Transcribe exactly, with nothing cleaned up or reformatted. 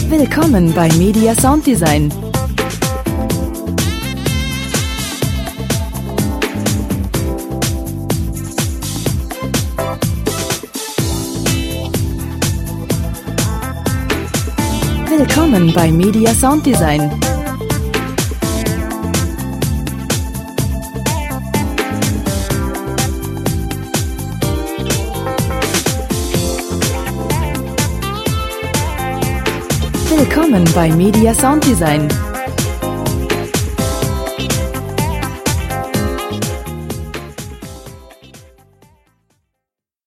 Willkommen bei Media Sound Design. Willkommen bei Media Sound Design. Willkommen bei Media Sound Design.